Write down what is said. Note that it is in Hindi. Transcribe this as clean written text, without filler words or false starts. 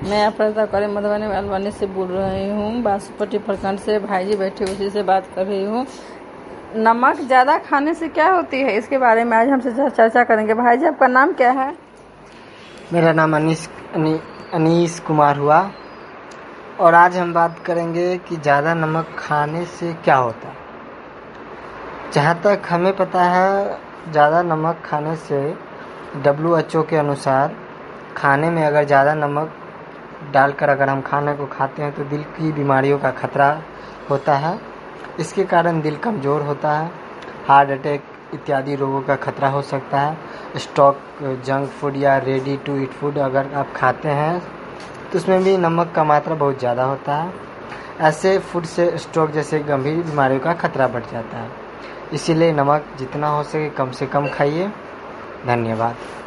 मैं अपर्णा कौरी मधुबनी से बोल रही हूँ। बासुपट्टी प्रखंड से भाई जी बैठे उसी से बात कर रही हूँ। नमक ज़्यादा खाने से क्या होती है, इसके बारे में आज हमसे चर्चा करेंगे। भाई जी, आपका नाम क्या है? मेरा नाम अनीस कुमार हुआ और आज हम बात करेंगे कि ज़्यादा नमक खाने से क्या होता है। जहाँ तक हमें पता है, ज़्यादा नमक खाने से WHO के अनुसार खाने में अगर ज़्यादा नमक डालकर अगर हम खाने को खाते हैं तो दिल की बीमारियों का खतरा होता है। इसके कारण दिल कमज़ोर होता है, हार्ट अटैक इत्यादि रोगों का खतरा हो सकता है। स्टॉक जंक फूड या रेडी टू ईट फूड अगर आप खाते हैं तो उसमें भी नमक का मात्रा बहुत ज़्यादा होता है। ऐसे फूड से स्ट्रोक जैसे गंभीर बीमारियों का खतरा बढ़ जाता है। इसीलिए नमक जितना हो सके कम से कम खाइए। धन्यवाद।